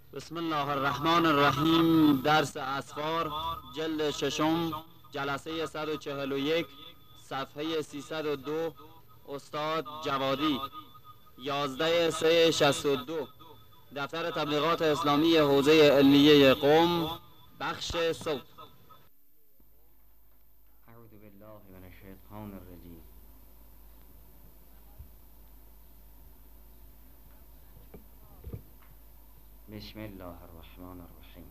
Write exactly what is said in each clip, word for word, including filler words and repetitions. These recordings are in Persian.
بسم الله الرحمن الرحیم. درس اسفار جلد ششم، جلسه صد و چهل و یک، صفحه سیصد و دو. استاد جوادی. یازده سه شصت و دو. دفتر تبلیغات اسلامی حوزه علیه قم، بخش صوت. اعوذ بالله من الشیطان الرجیم. بسم الله الرحمن الرحیم.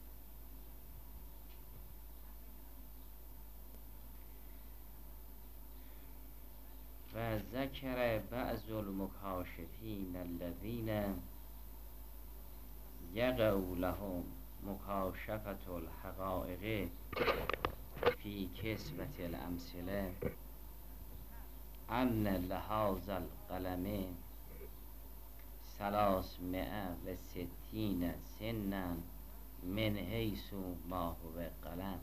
و ذکر بعض المکاشفین الذین یقع لهم مکاشفة الحقائق فی کسبة الامثله ان لهذا القلم ثلاثمائه و ستین سنا من حیث ما هو قلم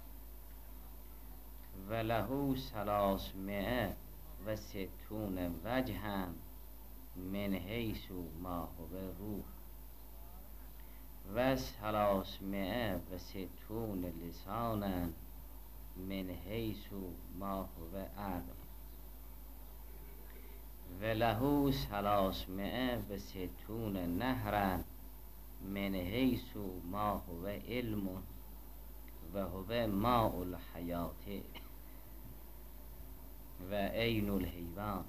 و له ثلاثمائه و ستون وجها من حیث ما هو روح و ثلاثمائه و ستون لسانا من حیث ما هو عقل و له ثلاثمائه و ستون نهرا من حیث ما هو علم و هو ماء الحیات و عین الحیوان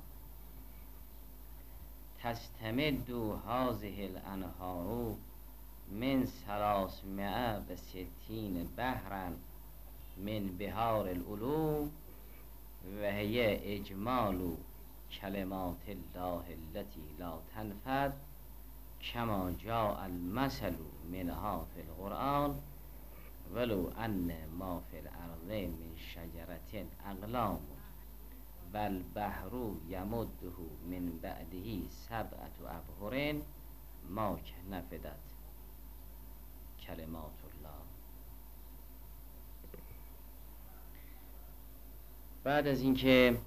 تستمد هذه الانهار من ثلاثمائه و ستین بحرا من بحار العلوم و هي اجمال کلمات الله التي لا تنفد کما جاء المثل منها في القرآن ولو ان ما في الارض من شجرة اقلام و البحر یمده من بعده سبعة ابحر ما نفدت کلمات الله. بعد از اینکه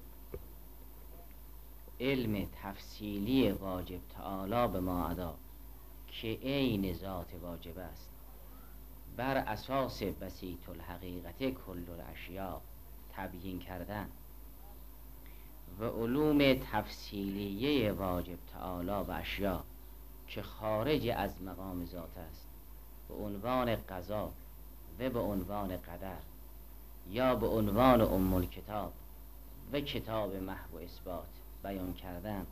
علم تفصیلی واجب تعالی به ما ادا که عین ذات واجب است بر اساس بسیط الحقیقت کل الاشیاء تبیین کردن و علوم تفصیلیه واجب تعالی به اشیاء که خارج از مقام ذات است به عنوان قضا و به عنوان قدر یا به عنوان ام الکتاب و کتاب محو اثبات بیان کردن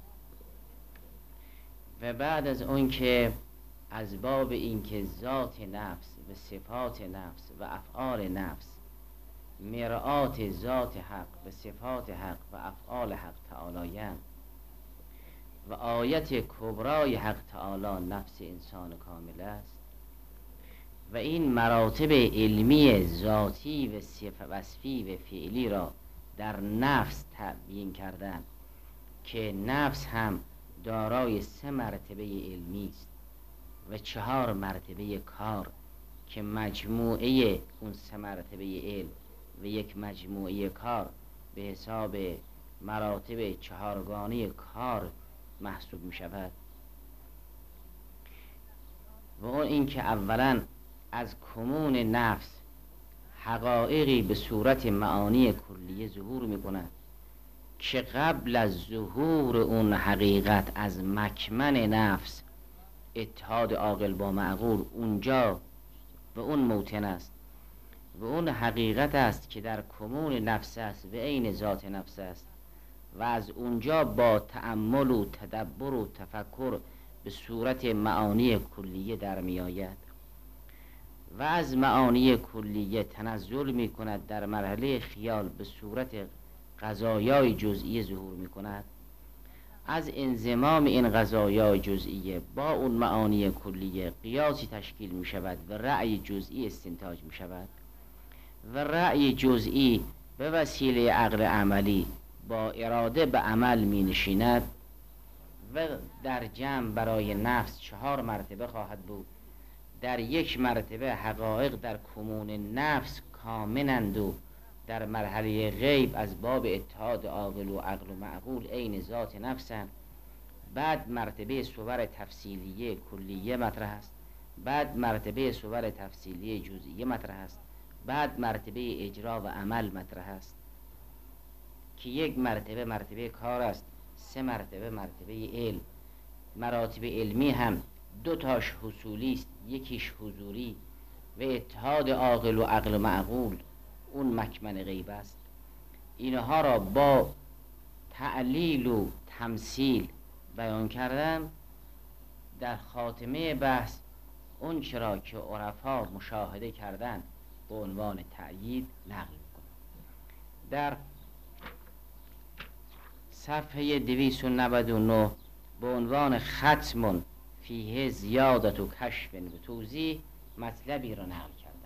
و بعد از اون که از باب این که ذات نفس و صفات نفس و افعال نفس مرآت ذات حق و صفات حق و افعال حق تعالی‌اند و آیت کبرای حق تعالی نفس انسان کامل است و این مراتب علمی ذاتی و صف وصفی و فعلی را در نفس تبیین کردن که نفس هم دارای سه مرتبه علمی است و چهار مرتبه کار که مجموعه اون سه مرتبه علم و یک مجموعه کار به حساب مراتب چهارگانه کار محسوب می شود و اون این که اولا از کمون نفس حقایقی به صورت معانی کلیه ظهور می کند که قبل از ظهور اون حقیقت از مکمن نفس اتحاد عاقل با معقول اونجا و اون موطن است و اون حقیقت است که در کمون نفس است و عین ذات نفس است و از اونجا با تأمل و تدبر و تفکر به صورت معانی کلیه در می آید و از معانی کلیه تنزل می کند در مرحله خیال به صورت قضایای جزئی ظهور می کند. از انضمام این قضایای جزئیه با اون معانی کلیه قیاسی تشکیل می شود و رأی جزئی استنتاج می شود و رأی جزئی به وسیله عقل عملی با اراده به عمل می نشیند و در جمع برای نفس چهار مرتبه خواهد بود. در یک مرتبه حقایق در کمون نفس کامنند و در مرحله غیب از باب اتحاد عاقل و عقل و معقول عین ذات نفسند. بعد مرتبه صور تفصیلیه کلیه مطرح است بعد مرتبه صور تفصیلی جزئیه مطرح است، بعد مرتبه اجرا و عمل مطرح است که یک مرتبه مرتبه کار است، سه مرتبه مرتبه علم. مراتب علمی هم دو تاش حصولی است، یکیش حضوری و اتحاد عاقل و عقل و معقول اون مکمن غیب است. اینها را با تعلیل و تمثیل بیان کردم. در خاتمه بحث اون چرا که عرفا مشاهده کردن به عنوان تأیید نقل میکنم. در صفحه دویست و نود و نه به عنوان ختم فیه زیادت و کشف و توضیح مطلبی را نقل کردم.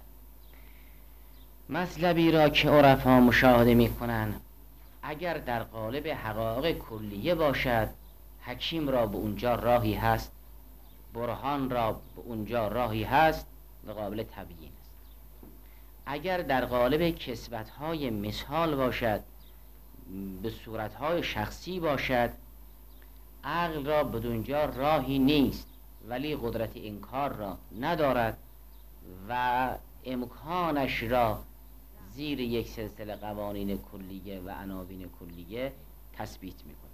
مطلبی را که عرفا مشاهده میکنن اگر در قالب حقایق کلیه باشد، حکیم را به اونجا راهی هست، برهان را به اونجا راهی هست و قابل تبیین است. اگر در قالب کسوت‌های مثال باشد، به صورت‌های شخصی باشد، عقل را به اونجا راهی نیست، ولی قدرت انکار را ندارد و امکانش را زیر یک سلسله قوانین کلیه و عناوین کلیه تثبیت می‌کند.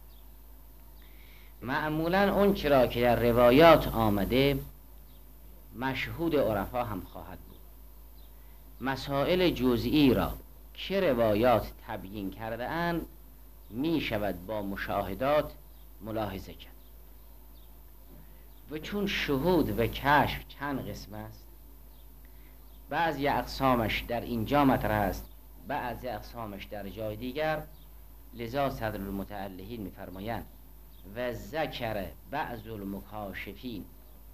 معمولاً اون چرا که در روایات آمده مشهود عرفا هم خواهد بود. مسائل جزئی را که روایات تبیین کرده اند می شود با مشاهدات ملاحظه کرد. و چون شهود و کشف چند قسم است، بعضی اقسامش در اینجا مطرح است، بعضی اقسامش در جای دیگر، لذا صدر المتعلهین می‌فرمایند و ذکر بعض المکاشفین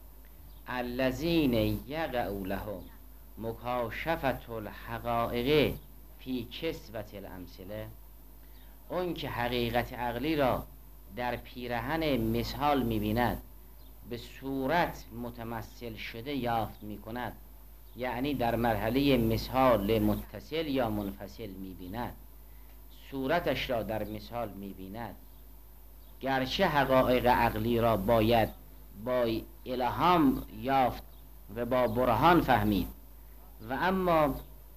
الذین یقع لهم مکاشفة الحقائق فی کسوة الامثله، اون که حقیقت عقلی را در پیرهن مثال می‌بیند به صورت متمثل شده یافت می‌کند، یعنی در مرحله مثال متصل یا منفصل می‌بیند، صورتش را در مثال می‌بیند، گرچه حقایق عقلی را باید با الهام یافت و با برهان فهمید و اما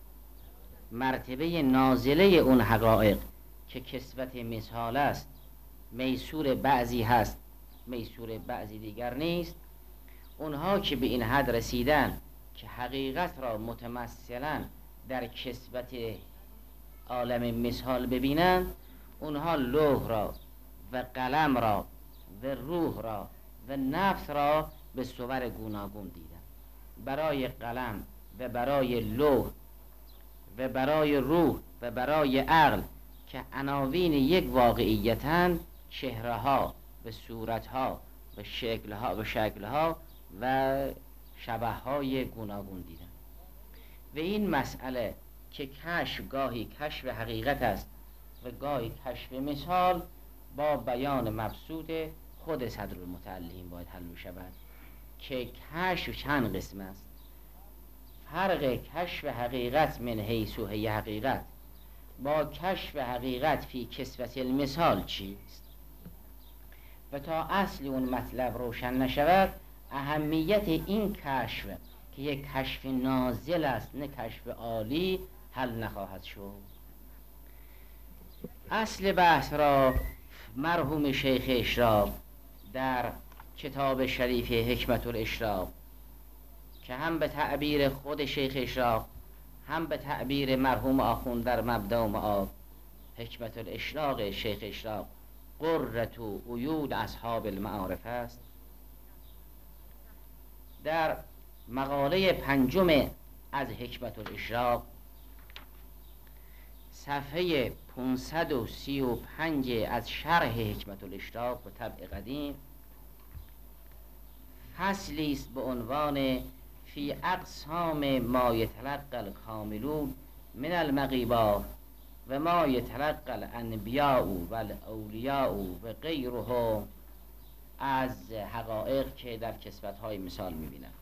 مرتبه نازله اون حقایق که کسوت مثال است میسور بعضی هست، میسور بعضی دیگر نیست. اونها که به این حد رسیدن که حقیقت را متمثلا در کسوت عالم مثال ببینند، اونها لوح را و قلم را و روح را و نفس را به صور گوناگون دیدن. برای قلم و برای لوح و برای روح و برای عقل که عناوین یک واقعیتن، چهره ها و صورت ها و شکل ها و شکل ها و شبه های گوناگون دیدن. و این مسئله که کشف گاهی کشف حقیقت است و گاهی کشف مثال، با بیان مبسوط خود صدر المتعلهین باید حل می شود که کشف چند قسم است. فرق کشف حقیقت من حیث و هی حقیقت با کشف حقیقت فی کسوت المثال چیست؟ و تا اصل اون مطلب روشن نشود، اهمیت این کشف که یک کشف نازل است نه کشف عالی حل نخواهد شد. اصل بحث را مرحوم شیخ اشراق در کتاب شریف حکمت الاشراق که هم به تعبیر خود شیخ اشراق هم به تعبیر مرحوم آخوند در مبدأ و معاد، حکمت الاشراق شیخ اشراق قرة عیون اصحاب المعارف است. در مقاله پنجم از حکمت الاشراق صفحه پانصد و سی و پنج از شرح حکمت الاشراق به طبع قدیم فصلی است به عنوان فی اقسام ما یتلقی الکاملون من المغیبات و ما یتلقی الانبیاء و الاولیاء و غیرهم از حقایق که در کسوت‌های مثال می‌بینند.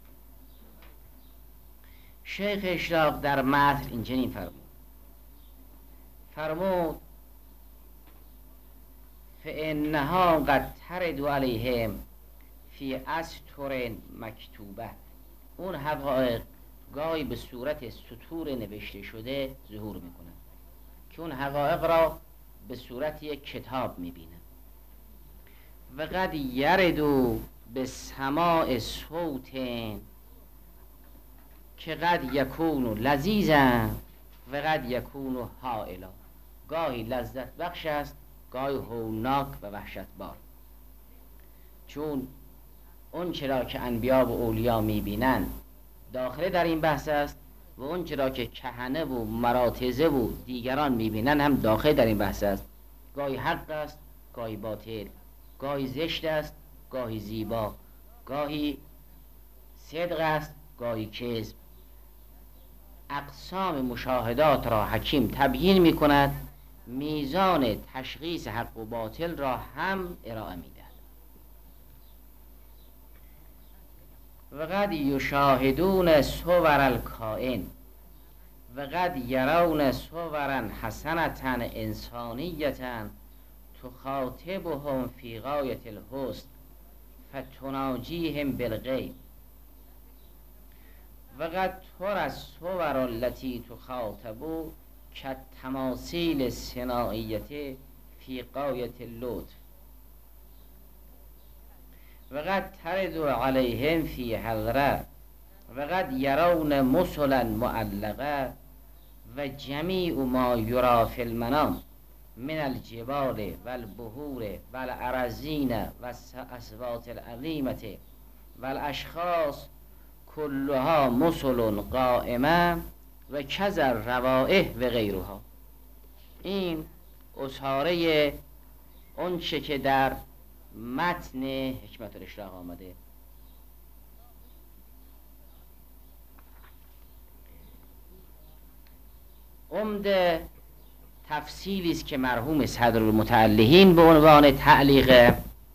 شیخ اشراق در متن اینچنین فرمود فرمود فإنها قد ترد علیهم فی اسطر مکتوبه اون حقایق گاهی به صورت سطور نوشته شده ظهور میکنه که اون حقایق را به صورت یک کتاب میبینه. و قد یردو به سماع صوت که قد یکونو لذیذا و قد یکونو حائلا، گاهی لذت بخش است، گاهی هولناک و وحشتبار. چون اون چرا که انبیا و اولیا میبینن داخل در این بحث است و اون چرا که کهنه و مراتزه و دیگران میبینن هم داخل در این بحث است. گاهی حق است، گاهی باطل، گاهی زشت است، گاهی زیبا، گاهی صدق است، گاهی کذب. اقسام مشاهدات را حکیم تبیین می کند، میزان تشخیص حق و باطل را هم ارائه می دهد. و قد یشاهدون صور الکائن و قد یرون صورا حسنتا انسانیتا تخاطبهم فی غایة الحسن فتناجیهم بالغیب و قد تر الصور التي تخاطبو کالتماثیل الصناعیة فی غایة اللطف و قد ترد علیهم فی حضره و قد یرون مثلا معلقه و جمیع ما یرا فی المنام من الجبال والبحور والاراضین والاصوات العظیمة والاشخاص کلها مثل قائمه و کذا روائح و غیرها. این اصحاره اون چه که در متن حکمت الاشراق آمده. عمده تفصیلی است که مرحوم صدرالمتعلقین به عنوان تعلیق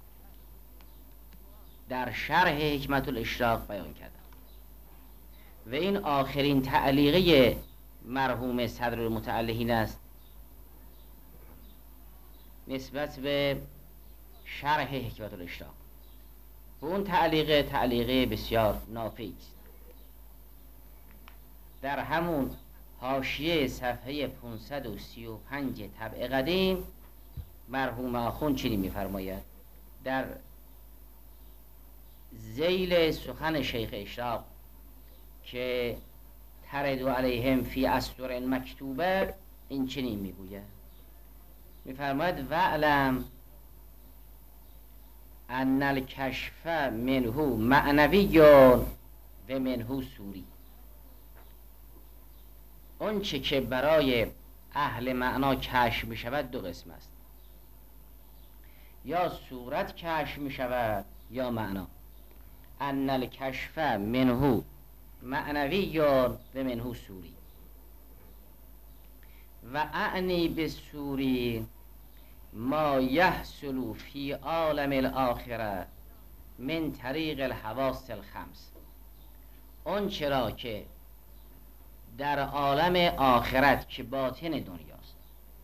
در شرح حکمت الاشراق بیان کردند و این آخرین تعلیقه مرحوم صدرالمتعلقین است نسبت به شرح حکمت الاشراق. و اون تعلیقه تعلیقه بسیار نافعی است. در همون حاشیه صفحه پانصد و سی و پنج طبع قدیم مرحوم آخوند چنین می‌فرماید در ذیل سخن شیخ اشراق که ترد علیهم فی اسطر مکتوبه، این چنین میگوید، می‌فرماید وعلم ان الکشف منه معنوی و منه صوری. اون چه که برای اهل معنا کشف می شود دو قسم است، یا صورت کشف می شود یا معنا. ان الکشف منه معنوی و منه صوری و اعنی بالصوری ما یحصل فی عالم الاخره من طریق الحواس الخمس. اون چرا که در عالم آخرت که باطن دنیاست،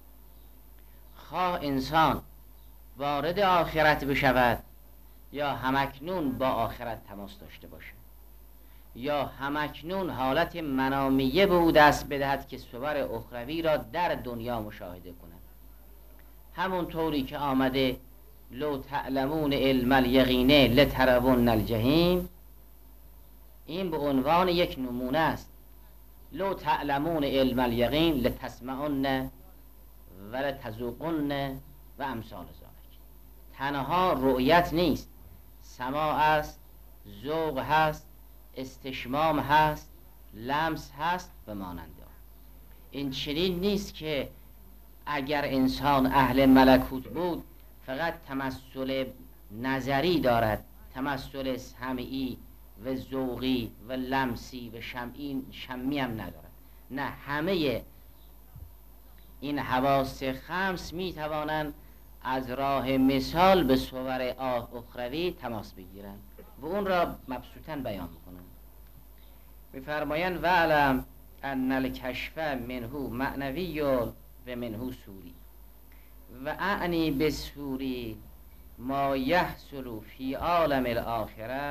خواه انسان وارد آخرت بشود یا همکنون با آخرت تماس داشته باشد یا همکنون حالت منامیه به او دست بدهد که صور اخروی را در دنیا مشاهده کند، همون طوری که آمده لو تعلمون علم الیقینه لترون الجحیم، این به عنوان یک نمونه است. لو تعلمون علم الیقین لتسمعن و لتذوقن و امثال ذالک. تنها رؤیت نیست، سماع است، ذوق هست، استشمام هست، لمس هست و مانند آن. این چنین نیست که اگر انسان اهل ملکوت بود فقط تمثل نظری دارد، تمثل سمعی و ذوقی و لمسی و شمعی شمی هم ندارد. نه، همه این حواس خمس می توانند از راه مثال به صور اخروی تماس بگیرند و اون را مبسوطاً بیان میکنند. میفرمایند وعلم ان الکشف منه معنوی و منه صوری و اعنی بسوری ما یحصل فی عالم الاخره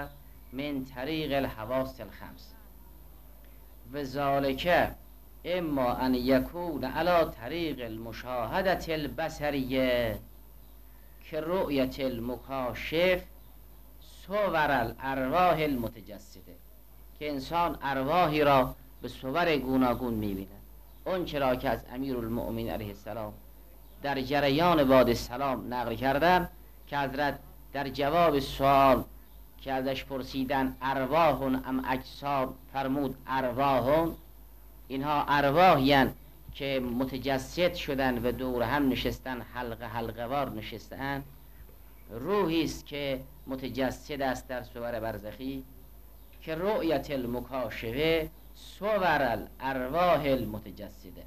من طریق الحواس الخمس و ذالک اما ان یکون علی طریق المشاهدة البصریه که رؤیت المکاشف صور الارواح المتجسده، که انسان ارواحی را به صور گوناگون می‌بیند. اون چرا که از امیرالمؤمنین علیه السلام در جریان بعد السلام نقل کردن که حضرت در جواب سوال که ازش پرسیدن ارواحون ام اجسام، فرمود ارواحون، اینها ارواحیان که متجسد شدن و دور هم نشستن، حلقه حلقه وار نشستن. روحی است که متجسد است در صور برزخی که رؤیت المکاشفه صور الارواح المتجسده.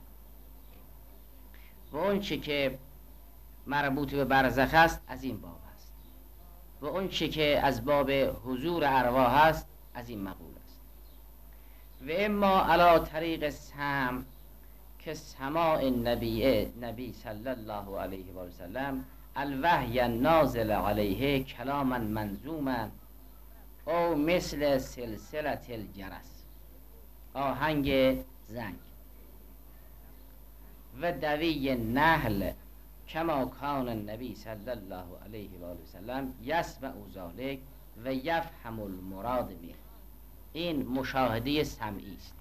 و اون چه که مربوط به برزخ است از این باب است و اون چه که از باب حضور ارواح است از این مقول است. و اما علی طریق سمع که سماع نبی نبی صلی الله علیه و سلم الوحی نازل علیه کلاما منظوما او مثل سلسله الجرس، آهنگ زنگ، و دوی نحل کما کان النبی صلی الله علیه و آله وسلم یسمع ذلک و یفهم المراد منه. این مشاهده سمعی است.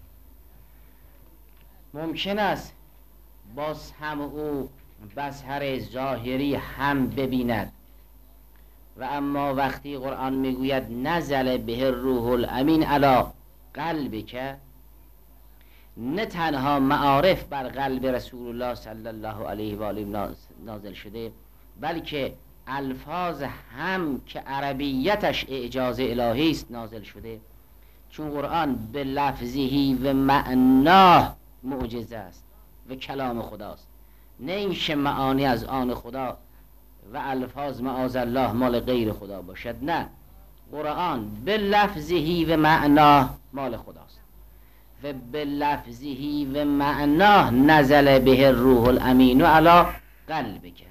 ممکن است با سمع او بصر ظاهری هم ببیند، و اما وقتی قرآن میگوید نزل به الروح الامین علی قلبک، نه تنها معارف بر قلب رسول الله صلی الله علیه و آله نازل شده، بلکه الفاظ هم که عربیتش اعجاز الهی است نازل شده، چون قرآن به لفظی و معناه معجزه است و کلام خداست، نه اینکه معانی از آن خدا و الفاظ معاذ الله مال غیر خدا باشد. نه، قرآن به لفظی و معناه مال خداست و به لفظی و معناه نزل به الروح الامین علی قلبک.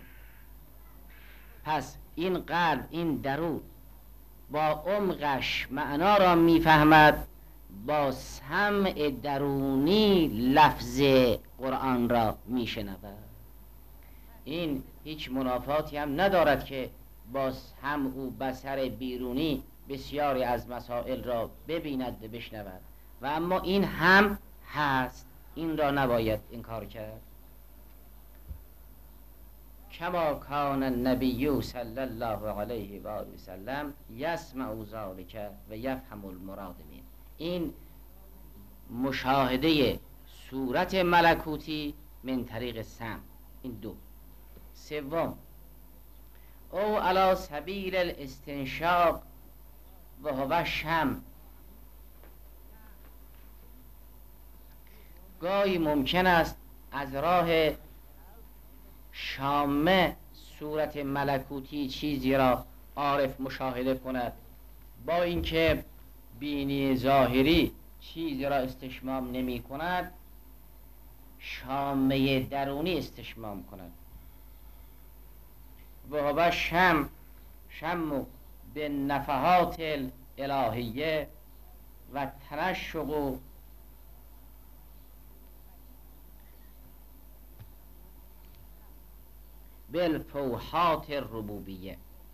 پس این قلب، این درون با عمقش معنا را میفهمد، با سمع درونی لفظ قرآن را میشنود. این هیچ منافاتی هم ندارد که با سمع و بصر بیرونی بسیاری از مسائل را ببیند و بشنود، و اما این هم هست، این را نباید انکار کرد. کما کان النبی صلی الله علیه و آله وسلم یسمع ذلک و یفهم المراد منه. این مشاهده صورت ملکوتی من طریق سمع. این دو. سوم، او علی سبیل الاستنشاق و هو شم. گاهی ممکن است از راه شامه صورت ملکوتی چیزی را عارف مشاهده کند، با اینکه بینی ظاهری چیزی را استشمام نمی کند، شامه درونی استشمام کند. و هو شم، شم به نفحات الالهیه و تنشق بالفوحات الربوبیه.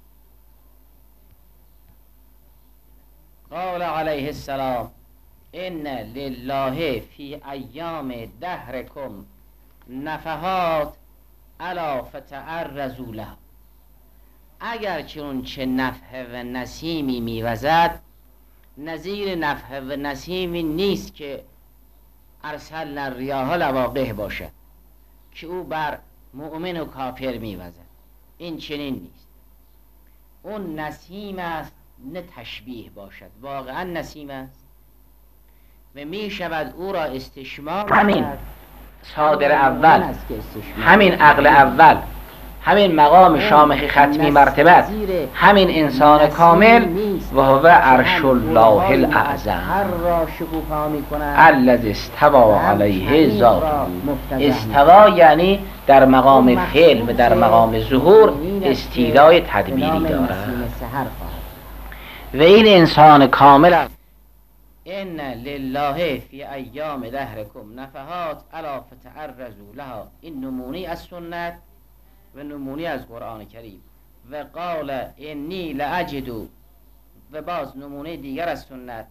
قال علیه السلام ان لله فی ایام دهرکم نفحات الا فتعرضوا له. اگر چون چه نفح و نسیمی میوزد، نظیر نفح و نسیمی نیست که ارسلنا الریاح لواقح باشد که او بر مؤمن و کافر میوزد. این چنین نیست. اون نسیم است، نه تشبیه باشد، واقعا نسیم است و می شود او را استشمام. همین صادر اول، همین عقل اول، همین مقام شامخ ختمی مرتبت، همین انسان کامل و هو عرش الله الاعظم الذی استوى علیه ذاته. استوا یعنی در مقام فعل و در مقام ظهور استیلای تدبیری دارد. و این انسان کامل است. ان لله فی ایام دهرکم نفحات الا فتعرضوا لها. این نمونه از سنت و نمونه از قرآن کریم. و قال انی لاجد، و باز نمونه دیگر از سنت،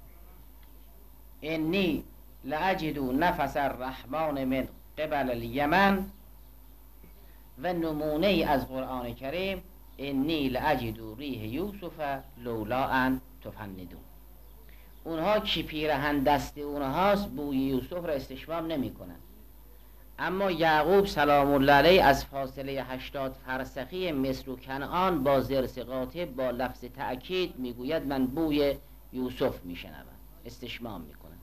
انی لاجد نفس الرحمن من قبل الیمن. و نمونه از قرآن کریم انی لاجد ریح یوسف لولا ان تفندون. اونها که پیرهن دست اونهاست بوی یوسف را استشمام نمی کنند، اما یعقوب سلام الله علیه از فاصله هشتاد فرسخی مصر و کنعان با زرس قاطع با لفظ تأکید میگوید من بوی یوسف میشنوم، استشمام میکنم.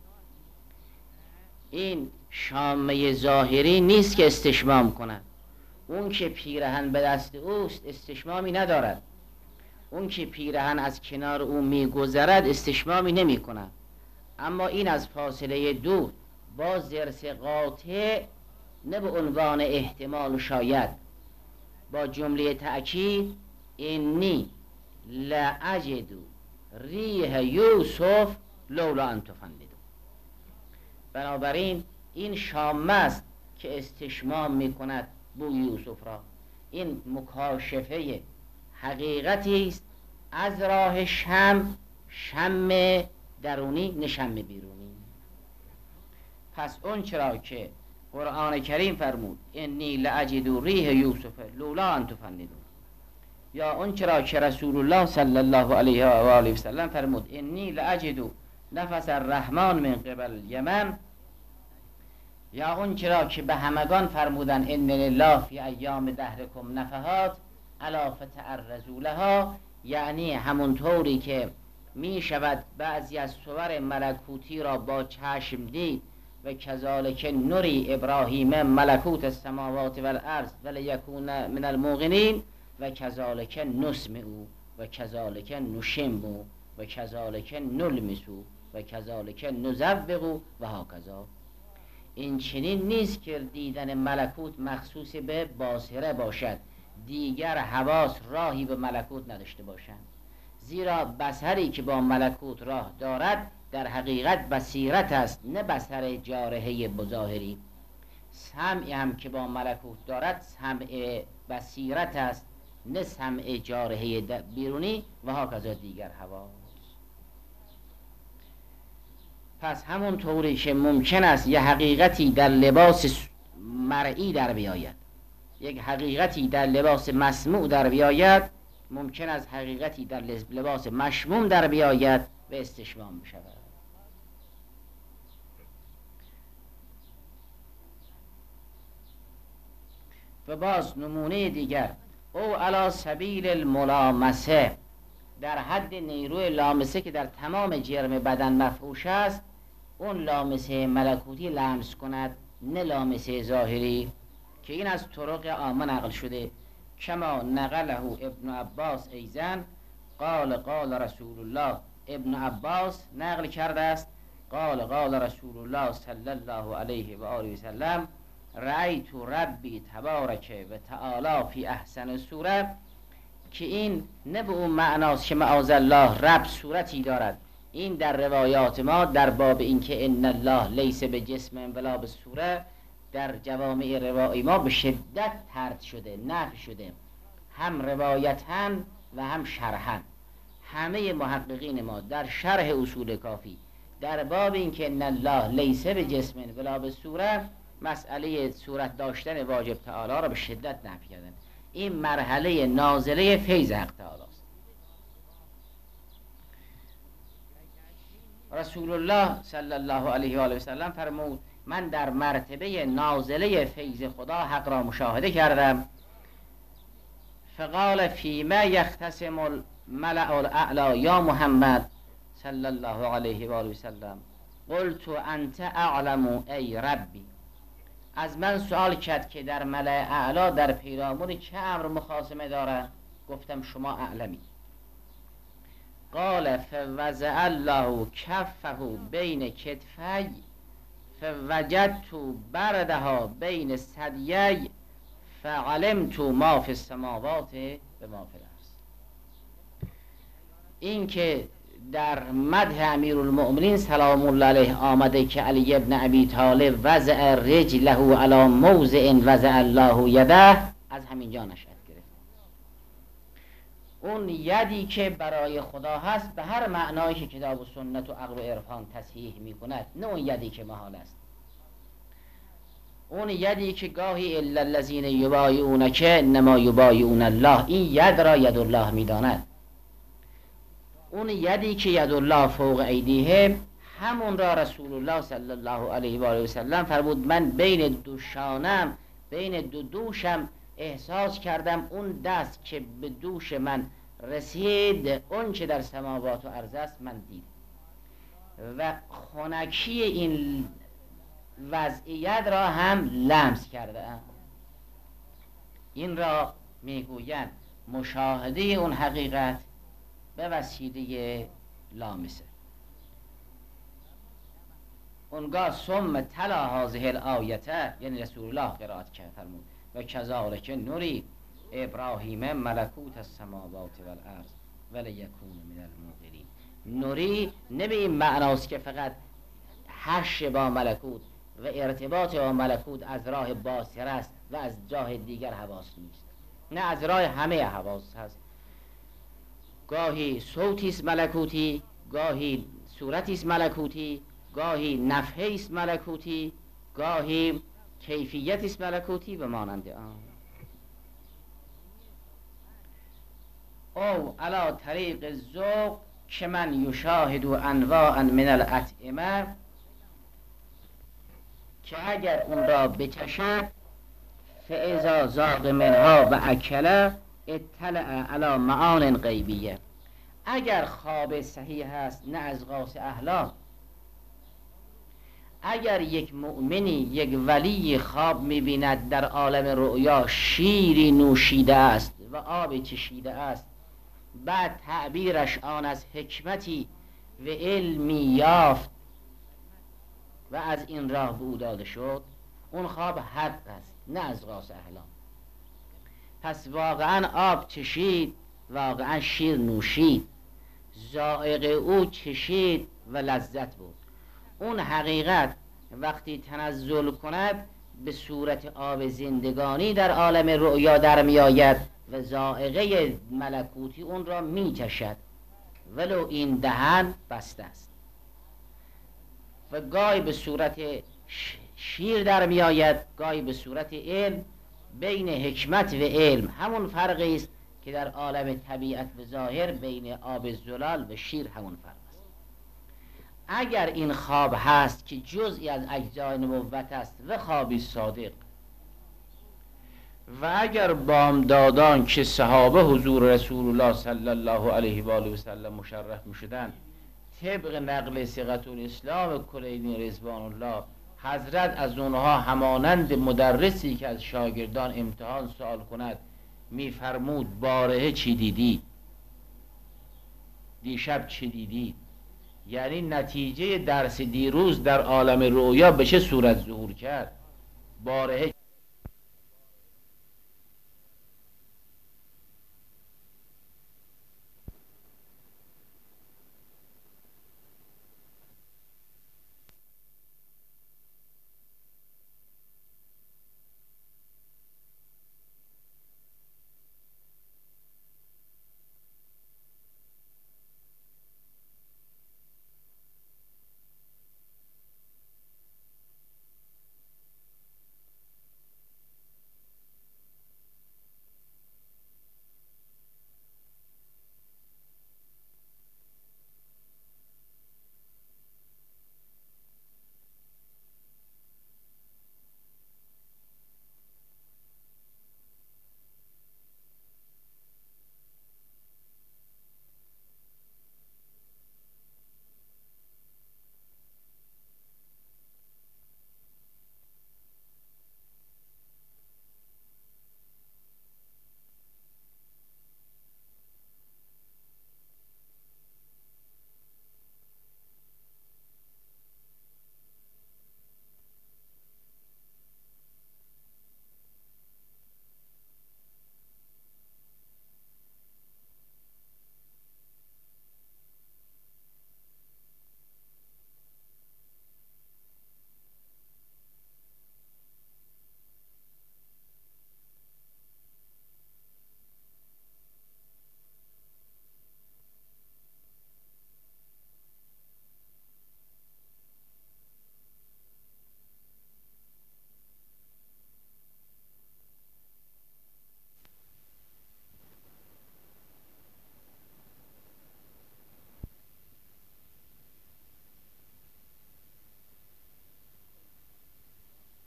این شامه ظاهری نیست که استشمام کنند. اون که پیرهن به دست اوست استشمامی ندارد، اون که پیرهن از کنار او میگذرد استشمامی نمی کند. اما این از فاصله دور با زرس قاطع، نه به عنوان احتمال و شاید، با جمله تأکید انی لاجد ریح یوسف لولا ان تفندون. بنابراین این شامه است که استشمام می کند بوی یوسف را. این مکاشفه حقیقتی است از راه شم، شم درونی نه شم بیرونی. پس اون چرا که قرآن کریم فرمود انی لاجد ریح یوسف لولا ان تفندون، یا اون چرا که رسول الله صلی الله علیه و آله و سلم فرمود انی لاجد نفس الرحمن من قبل الیمن، یا اون چرا که به همگان فرمودن ان لله فی ایام دهرکم نفحات الا فتعرضوا لها. یعنی همونطوری که می شود بعضی از صور ملکوتی را با چشم دید و کذالک نری ابراهیم ملکوت السماوات والارض ولیکون من الموقنین و کذالک نسمع و کذالک نشم و کذالک نلمس و کذالک نذوق و هکذا. این چنین نیست که دیدن ملکوت مخصوص به باصره باشد، دیگر حواس راهی به ملکوت نداشته باشند، زیرا بصری که با ملکوت راه دارد در حقیقت بصیرت است، نه بصر جارحه بظاهری. سمعی هم که با ملکوت دارد سمع بصیرت است، نه سمع جارحه بیرونی و هکذا دیگر حواس. پس همون طوری که ممکن است یه حقیقتی در لباس مرئی در بیاید، یک حقیقتی در لباس مسموع در بیاید، ممکن است حقیقتی در لباس مشموم در بیاید و استشمام بشود. و باز نمونه دیگر او علی سبیل الملامسه، در حد نیروی لامسه که در تمام جرم بدن مفحوش است، اون لامسه ملکوتی لمس کند، نه لامسه ظاهری، که این از طرق عامه نقل شده. کما نقله ابن عباس ایزن قال قال رسول الله، ابن عباس نقل کرده است قال قال رسول الله صلی الله علیه و آله و سلم رأیت ربی تبارک و تعالی فی احسن صورت، که این نه به اون معناست که معاذ الله رب صورتی دارد. این در روایات ما در باب این که ان الله لیس به جسم ولا به صورت، در جوامع روایی ما به شدت طرد شده، نفی شده، هم روایتاً و هم شرحاً. همه محققین ما در شرح اصول کافی در باب این که ان الله لیس به جسم ولا به صورت، مسئله صورت داشتن واجب تعالی را به شدت نفی کردن. این مرحله نازله فیض حق تعالی است. رسول الله صلی الله علیه و آله و سلم فرمود من در مرتبه نازله فیض خدا حق را مشاهده کردم. فقال فیما یختصم الملأ الاعلی یا محمد صلی الله علیه و آله و سلم قلت انت اعلم ای ربی. از من سوال کرد که در ملأ اعلا در پیرامون چه امر مخاصمه دارن؟ گفتم شما اعلمی. قال فوضع الله کفه بین کتفی فوجدت بردها بین ثدیی فعلمت ما فی السماوات و ما فی الارض. این که در مدح امیرالمؤمنین سلام الله علیه آمده که علی ابن ابی طالب وضع رجله علی موضع وضع الله یده، از همین جا نشأت گرفت. اون یدی که برای خدا هست به هر معنایی که کتاب و سنت و عقل و عرفان تصحیح می کند، نه اون یدی که محال است. اون یدی که گاهی الا الذین یبایعونک انما یبایعون الله، این ید را ید الله می داند. اون یدی که ید الله فوق ایدیهم، همون را رسول الله صلی الله علیه و آله و سلم فرمود من بین دو شانم، بین دو دوشم احساس کردم اون دست که به دوش من رسید اون چه در سماوات و ارض است من دید. و خنکی این وضعیت را هم لمس کرده ام. این را میگویند مشاهده اون حقیقت به وسیله لامسه. اونگاه ثم تلا هذه الآیه، یعنی رسول الله قرائت کرد فرمود و کذالک نری ابراهیم ملکوت السماوات والارض ولیکون من الموقنین. نری نه به این معناست که فقط حش با ملکوت و ارتباط با ملکوت از راه باصره است و از جاه دیگر حواس نیست، نه از راه همه حواس هست. گاهی صوتی است ملکوتی، گاهی صورتی است ملکوتی، گاهی نفحه است ملکوتی، گاهی کیفیت است ملکوتی و مانند آن. او علا طریق ذوق که من یشاهد انواعا من الاطعمه، که اگر اون را بچشد فاذا ذاق منها و اکله اطلع علی معان غیبیه. اگر خواب صحیح هست نه از غاص احلام، اگر یک مؤمنی یک ولی خواب میبیند در عالم رؤیا شیری نوشیده است و آب چشیده است، بعد تعبیرش آن از حکمتی و علمی یافت و از این راه به او داده شد، اون خواب حق است نه از غاص احلام. پس واقعا آب چشید، واقعا شیر نوشید، ذائقه او چشید و لذت بود. اون حقیقت وقتی تنزل کند به صورت آب زندگانی در عالم رؤیا در می آید و ذائقه ملکوتی اون را می چشد، ولو این دهن بسته است. و گاهی به صورت شیر در می آید، گاهی به صورت علم. بین حکمت و علم همون فرقی است که در عالم طبیعت و ظاهر بین آب زلال و شیر همون فرق است. اگر این خواب هست که جزئی از اجزای نبوت است و خوابی صادق، و اگر بامدادان که صحابه حضور رسول الله صلی الله علیه و آله و سلم مشرف می‌شدند طبق نقل ثقة الاسلام کلینی رضوان الله، حضرت از اونها همانند مدرسی که از شاگردان امتحان سوال کند میفرمود بارهه چی دیدی، دیشب چی دیدی، یعنی نتیجه درس دیروز در عالم رؤیا به چه صورت ظهور کرد. بارهه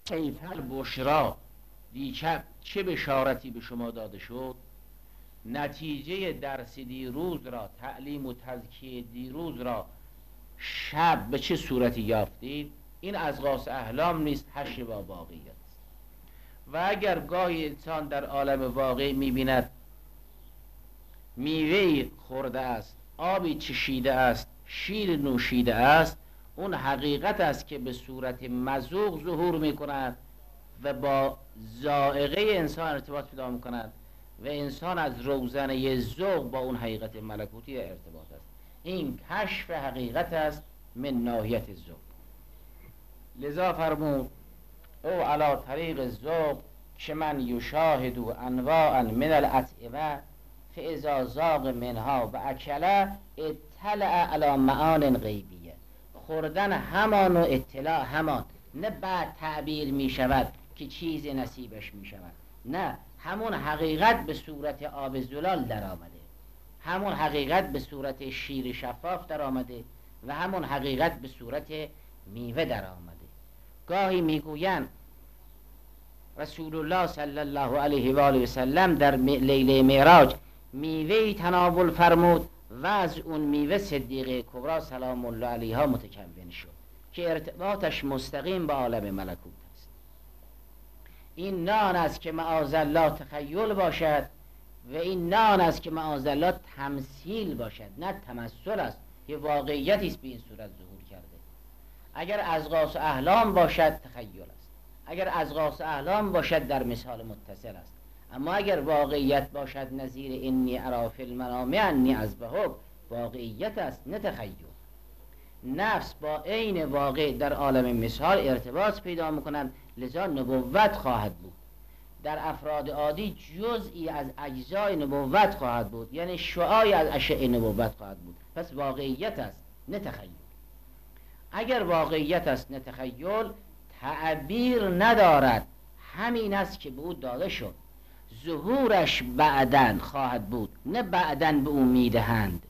کیف البشرا، دیشب چه بشارتی به شما داده شد؟ نتیجه درس دیروز را، تعلیم و تزکیه دیروز را شب به چه صورتی یافتید؟ این از غاص احلام نیست، حشر با واقعیت است. و اگر گاهی انسان در عالم واقع میبیند میوهی خورده است، آبی چشیده است، شیر نوشیده است، اون حقیقت است که به صورت مذوق ظهور میکند و با ذائقه انسان ارتباط پیدا میکند و انسان از روزنه ذوق با اون حقیقت ملکوتی ارتباط است. این کشف حقیقت است من ناحیت ذوق. لذا فرمود او علی طریق ذوق که من یشاهد انواعا من الاطعمه فاذا ذاق منها و اکله اطلع علی معان غیبیه. خوردن همان و اطلاع همان، نه بعد تعبیر می شود که چیز نصیبش می شود، نه، همون حقیقت به صورت آب زلال در آمده، همون حقیقت به صورت شیر شفاف در آمده و همون حقیقت به صورت میوه در آمده. گاهی میگویند رسول الله صلی الله علیه و آله و سلم در لیله معراج میوهی تناول فرمود و از اون میوه صدیقه کبری سلام الله علیها متکون شد که ارتباطش مستقیم با عالم ملکوت است. این نان است که معاذالله تخیل باشد و این نان است که معاذالله تمثیل باشد، نه تمثل است، یه واقعیتی است به این صورت ظهور کرده. اگر از غاص احلام باشد تخیل است، اگر از غاص احلام باشد در مثال متصل است، اما اگر واقعیت باشد نظیر انی ارا فی المنام انی اذبحک، واقعیت است نه تخیل. نفس با عین واقع در عالم مثال ارتباط پیدا میکنند، لذا نبوت خواهد بود. در افراد عادی جزئی از اجزای نبوت خواهد بود، یعنی شعاعی از اشعه نبوت خواهد بود. پس واقعیت است نه تخیل. اگر واقعیت است نه تخیل، تعبیر ندارد، همین است که به او داده شد. ظهورش بعدن خواهد بود، نه بعدن به او میدهند.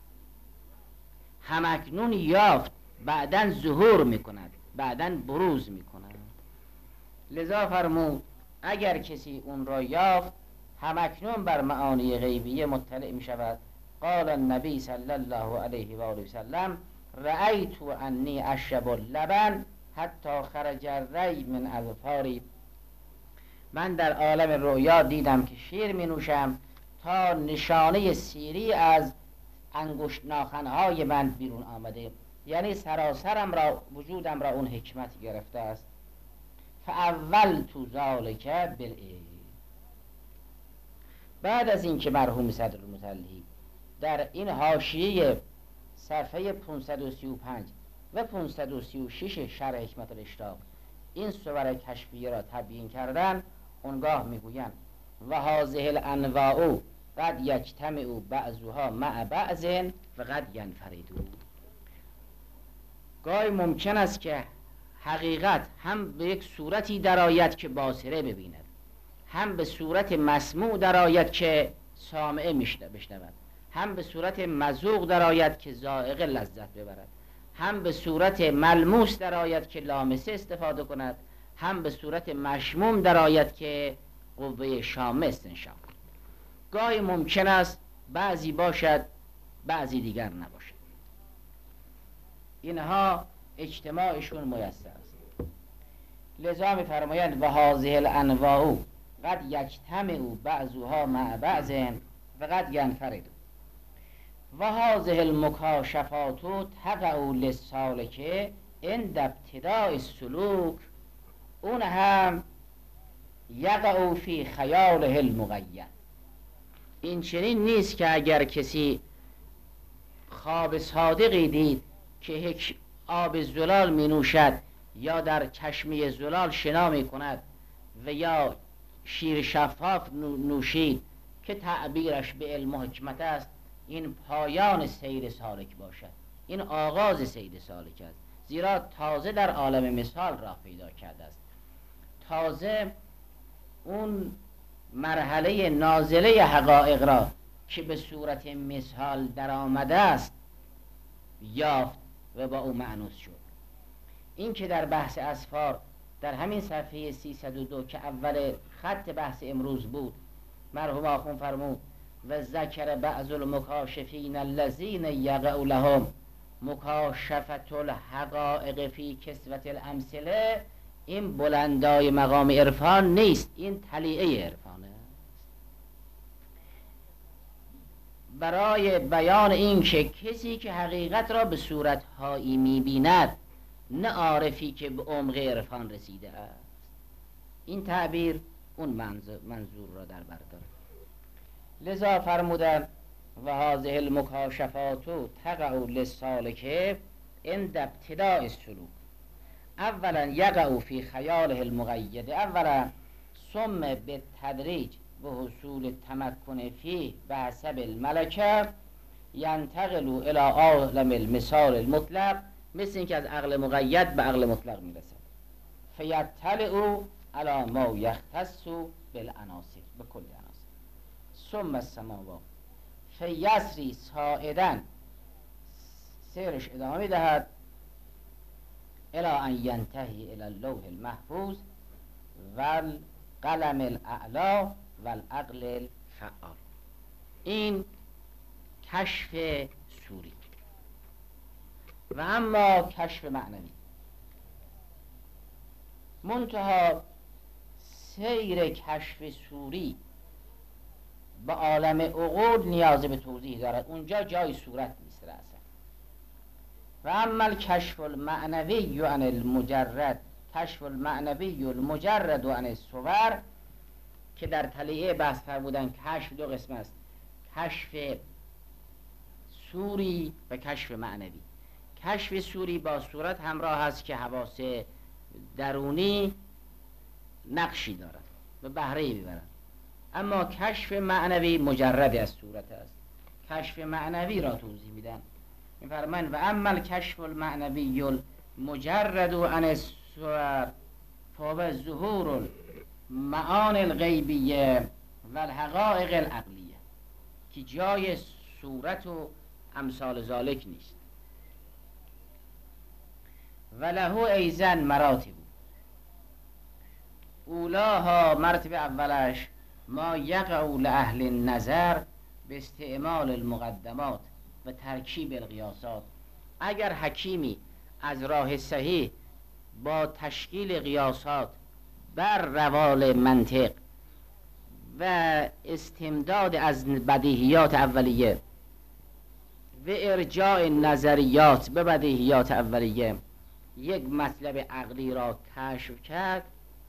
همکنون یافت، بعدن ظهور میکند، بعدن بروز میکند. لذا فرمود اگر کسی اون را یافت همکنون بر معانی غیبیه مطلع میشود. قال النبی صلی الله علیه و آله و سلم رأیت انی اشرب اللبن حتی خرج الری من اظفاری. من در عالم رویا دیدم که شیر می نوشم تا نشانه سیری از انگشت ناخنهای من بیرون آمده، یعنی سراسرم را، وجودم را اون حکمت گرفته است. فاول تو ذالک بالعلم. بعد از این که مرحوم صدرالمصلحی در این حاشیه صفحه پانصد و سی و پنج و پانصد و سی و شش شرح حکمت الاشراق این صور کشفیه را تبیین کردن، اونگاه میگویند و هذه الانواع قد یجتمع بعضها مع بعض و قد ینفرد. گاهی ممکن است که حقیقت هم به یک صورتی درآید که باصره ببیند، هم به صورت مسموع درآید که سامعه بشنود، هم به صورت مذوق درآید که ذائقه لذت ببرد، هم به صورت ملموس درآید که لامسه استفاده کند، هم به صورت مشموم درآید که قوه شامه استنشاق کند. گاهی ممکن است بعضی باشد بعضی دیگر نباشد. اینها اجتماعشون میسر است. لذا می‌فرمایند و هذه الانواع قد یجتمع بعضها مع بعض و قد ینفرد و هذه المکاشفات تقع للسالک عند ابتداء السلوک، اون هم یقع فی خیاله المقید. این چنین نیست که اگر کسی خواب صادقی دید که یک آب زلال می نوشد یا در چشمه زلال شنا می کند و یا شیر شفاف نوشید که تعبیرش به علم و حکمت است، این پایان سیر سالک باشد، این آغاز سیر سالک است، زیرا تازه در عالم مثال راه پیدا کرده است، تازه اون مرحله نازله حقایق را که به صورت مثال در آمده است یافت و با او مأنوس شد. این که در بحث اسفار در همین صفحه سیصد و دو که اول خط بحث امروز بود، مرحوم آخوند فرمود و ذکر بعض المکاشفین الذین یقع لهم مکاشفت الحقائق فی کسوت الامثله. این بلندای مقام عرفان نیست، این طلیعه عرفانه. برای بیان این که کسی که حقیقت را به صورتهایی میبیند، نه عارفی که به عمق عرفان رسیده است. این تعبیر اون منظور, منظور را در بر دارد. لذا فرمودن و هذه المکاشفات تقع للسالک عند ابتداء السلوک. اولا یقع فی خیاله المقید اولا، ثم بالتدریج و حصول التمکن فيه و حسب الملکه ینتقل الى عالم المثال المطلق، مثل اینکه از عقل مقید به عقل مطلق میرسد. فیطلع علی ما یختص بالعناصر، به کل عناصر. ثم السماوات فیسری صاعدا، سیرش ادامه میدهد الی ان ینتهی الی اللوح المحفوظ والقلم الاعلی والعقل الفعال. این کشف سوری. و اما کشف معنوی، منتها سیر کشف سوری به عالم عقول نیاز به توضیح دارد، اونجا جای صورت نیست رأسا. و اما کشف المعنوی عن المجرد، کشف المعنوی المجرد عن الصور، که در طلیعه بحث فرمودن کشف دو قسم است، کشف سوری و کشف معنوی. کشف سوری با صورت همراه است که حواس درونی نقشی دارد و بهره میبرد. اما کشف معنوی مجرد از صورت است. کشف معنوی را توضیح میدن، میفرمایند و اما کشف المعنوی المجرد عن الصور فهو ظهور المعانی الغیبیه و الحقائق العقلیه، که جای صورت و امثال ذالک نیست. و له ایضا مراتب، اولاها، مرتبه اولش ما یقع لاهل النظر به استعمال المقدمات و ترکیب القیاسات. اگر حکیمی از راه صحیح با تشکیل قیاسات بر روال منطق و استمداد از بدیهیات اولیه و ارجاع نظریات به بدیهیات اولیه یک مطلب عقلی را کشف کرد،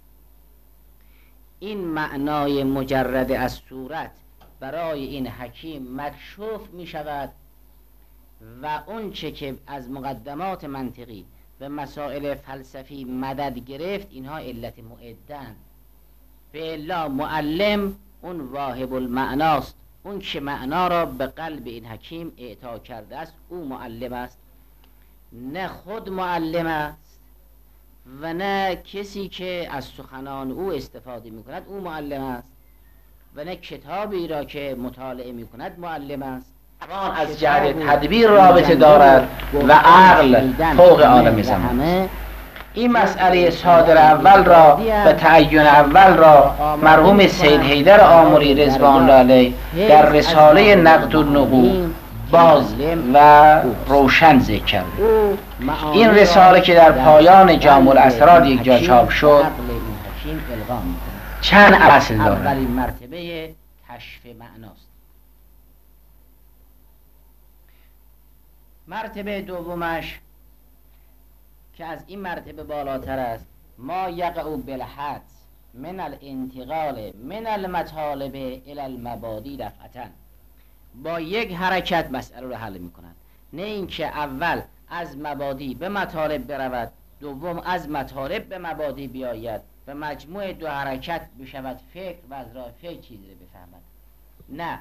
این معنای مجرد از صورت برای این حکیم مکشوف می شود و اون چه که از مقدمات منطقی و مسائل فلسفی مدد گرفت، اینها علت معدن. به الا معلم اون واهب المعناست، اون که معنا را به قلب این حکیم اعطا کرده است، او معلم است، نه خود معلم است و نه کسی که از سخنان او استفاده می کند او معلم است، و نه کتابی را که مطالعه می کند معلم است. از جهت تدبیر رابطه دارد و عقل فوق عالم زمان. این مسئله صادر اول را و تعین اول را مرحوم سید حیدر آمری رضوان الله علیه در رساله نقد النقول باز و روشن ذکر کرد. این رساله که در پایان جامع الاسرار یک جا چاپ شد چند اصل دارد. اولین مرتبه کشف معناست. مرتبه دومش که از این مرتبه بالاتر است، ما یقع بالحدس من الانتقال من المطالب الى المبادی دفعتن، با یک حرکت مسئله رو حل میکنند، نه اینکه اول از مبادی به مطالب برود، دوم از مطالب به مبادی بیاید و مجموع دو حرکت بشود فکر و از راه فکر چیزی رو بفهمد. نه،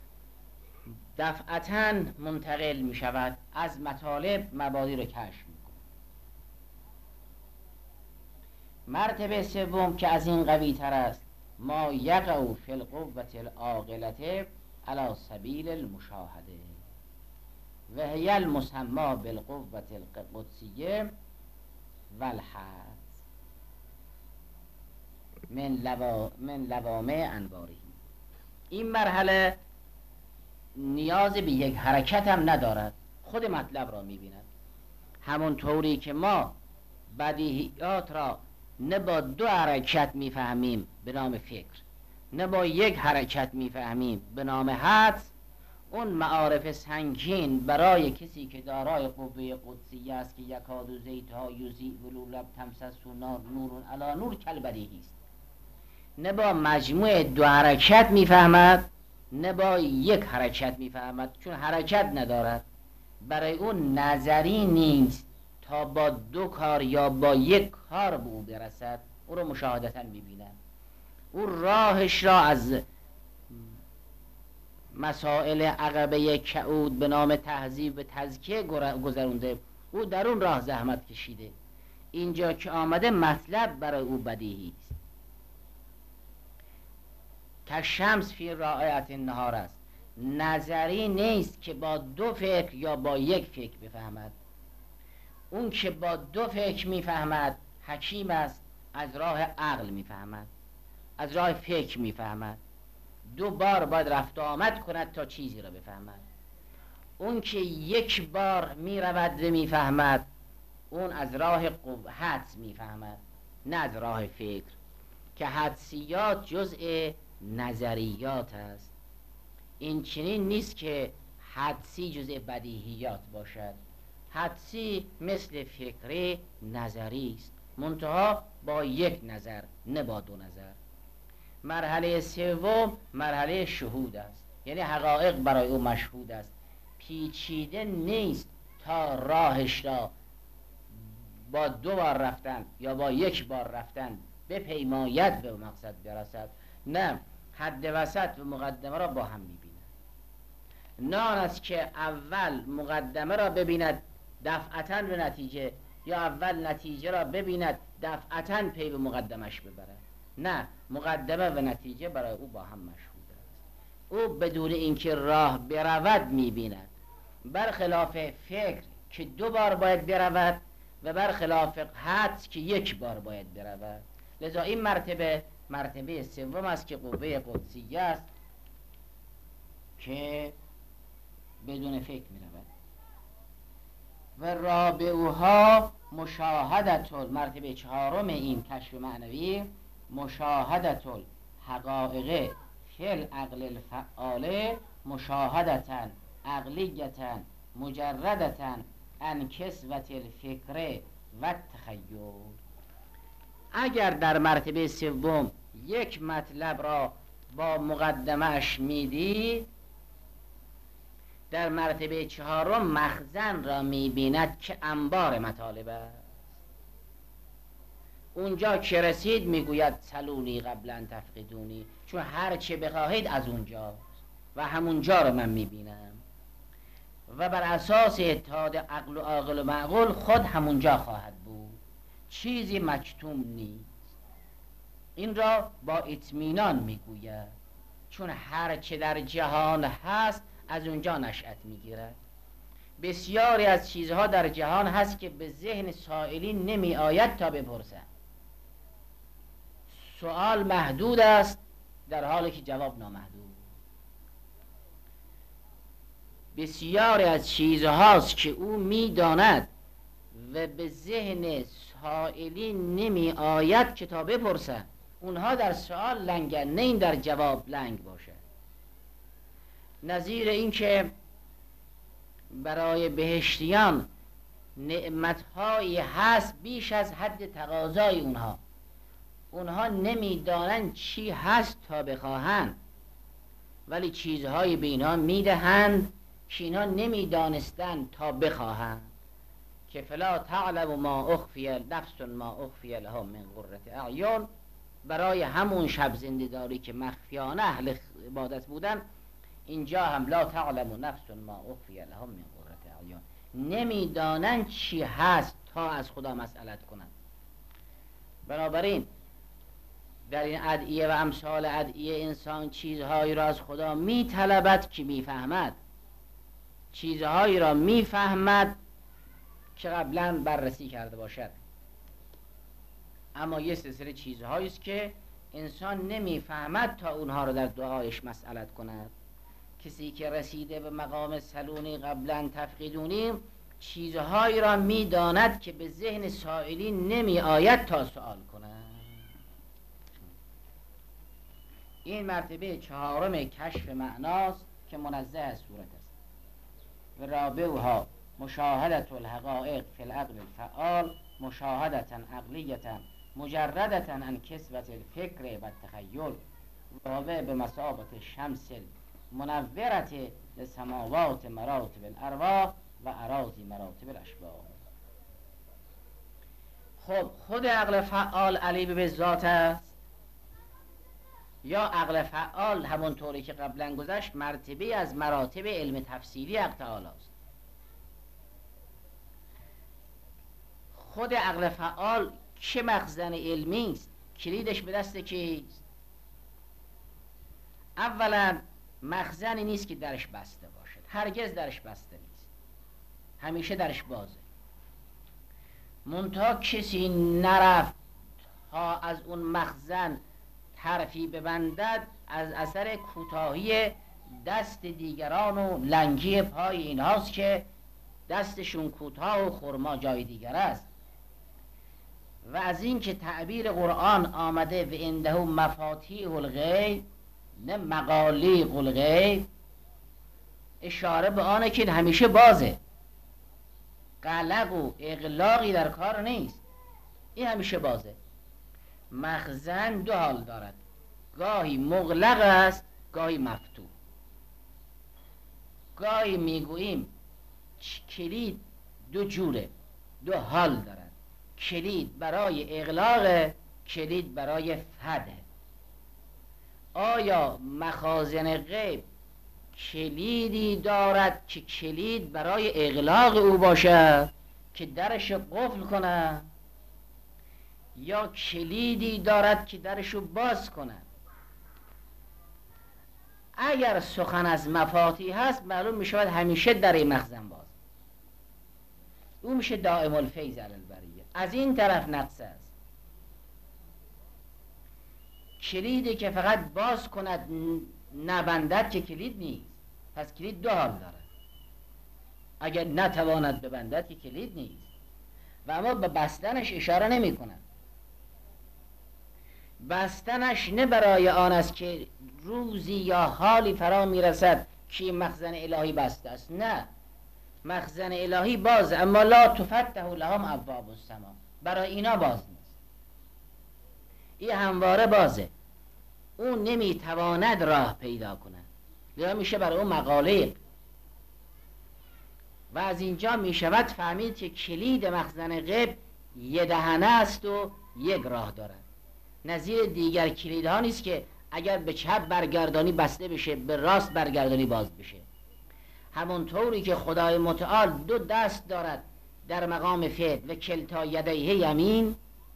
دفعتاً منتقل می شود، از مطالب مبادی رو کشف می کند. مرتبه سوم که از این قوی تر است، ما یقع فی القوة العاقلة علی سبیل المشاهده و هی المسمی بالقوة القدسیه و الحدس. من, لوا من لوامع انواره. این مرحله نیاز به یک حرکت هم ندارد، خود مطلب را می‌بیند. همون طوری که ما بدیهیات را نه با دو حرکت میفهمیم به نام فکر، نه با یک حرکت میفهمیم به نام حدس، اون معارف سنگین برای کسی که دارای قوه قدسیه است که یکاد و زیتها یوزی ولو لب تمسس و نار نورون علا نور کل بدیهی است، نه با مجموع دو حرکت میفهمد نه با یک حرکت میفهمد، چون حرکت ندارد. برای اون نظری نیست تا با دو کار یا با یک کار به او برسد، او رو مشاهدتا میبیند. او راهش را از مسائل عقبه کعود به نام تهذیب و تزکیه گذرونده، او در اون راه زحمت کشیده. اینجا که آمده مطلب برای او بدیهی است. که شمس فی رائعت النهار است، نظری نیست که با دو فکر یا با یک فکر بفهمد. اون که با دو فکر میفهمد حکیم است، از راه عقل میفهمد، از راه فکر میفهمد. دو بار باید رفت و آمد کند تا چیزی را بفهمد. اون که یک بار میرود و میفهمد، اون از راه حدس میفهمد نه از راه فکر، که حدسیات جزء نظریات است. این چنین نیست که حدسی جزء بدیهیات باشد. حدسی مثل فکری نظری است، منتها با یک نظر نه با دو نظر. مرحله سوم مرحله شهود است، یعنی حقایق برای او مشهود است. پیچیده نیست تا راهش را با دو بار رفتن یا با یک بار رفتن بپیماید به مقصد برسد، نه، حد وسط و مقدمه را با هم میبیند. نه آن است که اول مقدمه را ببیند دفعتاً به نتیجه، یا اول نتیجه را ببیند دفعتاً پی به مقدمش ببرد. نه، مقدمه و نتیجه برای او با هم مشهود است. او بدون اینکه راه برود میبیند، برخلاف فکر که دو بار باید برود و برخلاف حدس که یک بار باید برود. لذا این مرتبه مرتبه سوم است که قوه قدسیه است که بدون فکر می رود. و رابعها مشاهدت، مرتبه چهارم این کشف معنوی، مشاهدت الحقائق فی العقل الفعال مشاهدتا عقلیتا مجردتا عن کسوة الفکر و التخیل. اگر در مرتبه سوم یک مطلب را با مقدمهش میدید، در مرتبه چهارم مخزن را میبیند که انبار مطالب است. اونجا که رسید میگوید سلونی قبل ان تفقدونی، چون هر چه بخواهید از اونجاست و همونجا را من میبینم و بر اساس اتحاد عقل و عاقل و معقول خود همونجا خواهد بود، چیزی مکتوم نیست. این را با اطمینان میگوید، چون هر چه در جهان هست از اونجا نشأت میگیرد. بسیاری از چیزها در جهان هست که به ذهن سائلین نمی آید تا بپرسند. سوال محدود است در حالی که جواب نامحدود. بسیاری از چیزهاست که او میداند و به ذهن سائلین نمی آید که تا بپرسند. اونها در سوال لنگن، نه این در جواب لنگ باشد. نظیر این که برای بهشتیان نعمتهایی هست بیش از حد تقاضای اونها، اونها نمیدانند چی هست تا بخواهند، ولی چیزهایی به اینها میدهند که اینها نمیدانستند تا بخواهند. که فلا تعلم ما اخفی نفس ما اخفی لها من قرة اعین، برای همون شب زنده‌داری که مخفیانه اهل عبادت بودن، اینجا هم لا تعلم نفس ما اخفی لها من قرة اعین، نمیدانند چی هست تا از خدا مسئلت کنند. بنابراین در این ادعیه و امثال ادعیه انسان چیزهایی را از خدا میطلبد که میفهمد، چیزهایی را میفهمد که قبلا بررسی کرده باشد. اما یه سلسله چیزهایی است که انسان نمیفهمد تا اونها رو در دعایش مسئلت کند. کسی که رسیده به مقام سلونی قبلا تفقیدونیم چیزهایی را میداند که به ذهن سائلی نمی آید تا سوال کند. این مرتبه چهارم کشف معناست که منزه از صورت است. و رابعها مشاهدت الحقائق فی العقل الفعال مشاهدتا عقلیتا مجردتا عن کسوت الفکر و التخیل رابع به مثابت شمس منورت لسماوات مراتب الارواح و اراضی مراتب الاشباح. خب خود عقل فعال علی به ذات است یا عقل فعال همونطوری که قبلا گذشت مرتبه از مراتب علم تفصیلی حق تعالی است؟ خود عقل فعال چه مخزن علمی است؟ کلیدش به دست کیست؟ اولا مخزنی نیست که درش بسته باشد، هرگز درش بسته نیست، همیشه درش بازه. منتها کسی نرفت تا از اون مخزن حرفی ببندد از اثر کوتاهی دست دیگران و لنگی پای اینهاست که دستشون کوتاه و خرما جای دیگر است. و از این که تعبیر قرآن آمده و عنده مفاتیح الغیب نه مقالیق الغیب، اشاره به آنه که همیشه بازه، قلق و اغلاقی در کار نیست، این همیشه بازه. مخزن دو حال دارد، گاهی مغلق است گاهی مفتوح. گاهی میگوییم کلید دو جوره، دو حال دارد، کلید برای اغلاق، کلید برای فتح. آیا مخازن غیب کلیدی دارد که کلید برای اغلاق او باشد که درش قفل کنه، یا کلیدی دارد که درشو باز کنه؟ اگر سخن از مفاتیح هست معلوم می شود همیشه در این مخزن باز، او میشه دائم الفیض علی البریه. از این طرف نقص است، کلیدی که فقط باز کند نبندد که کلید نیست. پس کلید دو حال دارد، اگر نتواند ببندد که کلید نیست. و اما به بستنش اشاره نمی کند. بستنش نه برای آن است که روزی یا حالی فرا میرسد که مخزن الهی بسته است، نه، مخزن الهی باز، اما لا تفتح لهم ابواب السما، برای اینا باز نیست، این همواره بازه، اون نمیتواند راه پیدا کنه، لذا میشه برای اون مقاله. و از اینجا میشود فهمید که کلید مخزن غیب یه دهنه است و یک راه دارد، نظیر دیگر کلیدها نیست که اگر به چپ برگردانی بسته بشه، به راست برگردانی باز بشه. همونطوری که خدای متعال دو دست دارد در مقام فعل و کلتا یدیه یمین،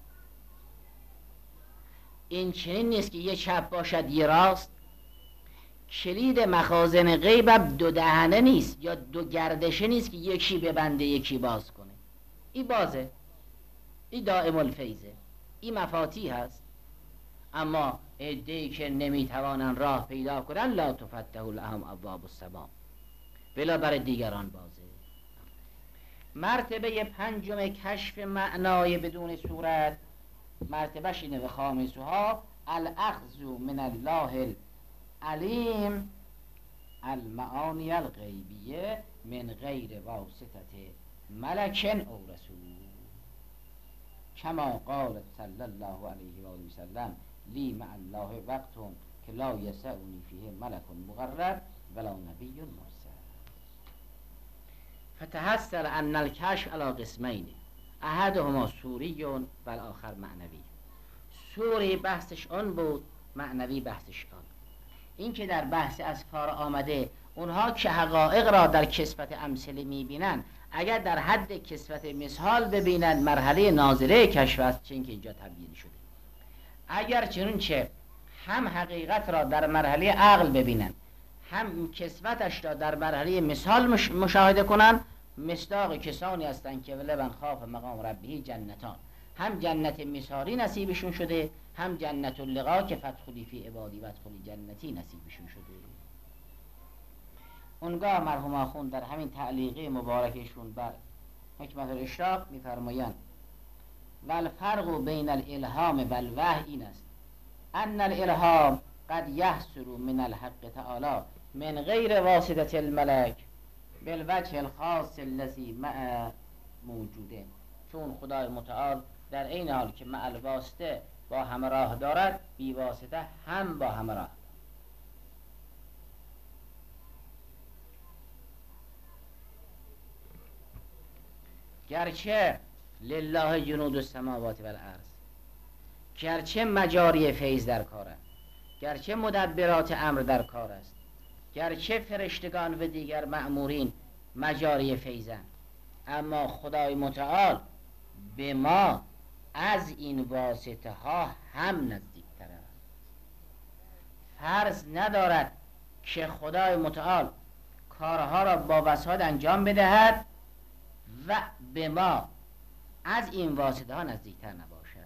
این چنین نیست که یه چپ باشد یه راست. کلید مخازن غیب دو دهنه نیست یا دو گردشه نیست که یکی ببنده یکی باز کنه، این بازه، این دائم الفیضه، این مفاتیح هست. اما عده‌ای که نمیتوانن راه پیدا کنن لا تفتح لهم ابواب السما، بلا بر دیگران بازه. مرتبه پنجم کشف معنای بدون صورت، مرتبهش اینه و خامسها الاخذ من الله العلیم المعانی الغیبیه من غیر واسطه ملک او رسول، کما قال صلی الله علیه و آله و سلم لی مع الله وقت که لا یسعنی فیه ملک مقرب ولا نبی مرسل. فتحصل ان الکشف علی قسمین، احدهما سوری و الاخر معنوی. سوری بحثش آن بود، معنوی بحثش آن. این که در بحث اسفار آمده اونها که حقایق را در کسبت امثله میبینن، اگر در حد کسبت مثال ببینن مرحله نازله کشف است، چون که اینجا تبیین شده. اگر چنانچه هم حقیقت را در مرحله عقل ببینن، هم کسبتش را در مرحله مثال مشاهده کنن، مصداق کسانی هستند که ولمن خاف مقام ربه جنتان، هم جنت مثالی نصیبشون شده، هم جنت اللقا که فدخلی فی عبادی و ادخلی جنتی نصیبشون شده. اونگاه مرحوم آخوند در همین تعلیقه مبارکشون بر حکمت الاشراق میفرمایند و الفرق بین الالهام و الوحی این است ان الالهام قد یحصل من الحق تعالی من غیر واسطه الملک بالوجه الخاص الذی مع موجوده. چون خدای متعال در این حال که مع الواسطه با همراه دارد، بی واسطه هم با همراه. گرچه لله جنود السماوات و الارض، گرچه مجاری فیض در کار است، گرچه مدبرات امر در کار است، گرچه فرشتگان و دیگر مأمورین مجاری فیضند، اما خدای متعال به ما از این واسطه ها هم نزدیکتر است. فرض ندارد که خدای متعال کارها را با وساط انجام بدهد و به ما از این واسطه ها نزدیکتر نباشد.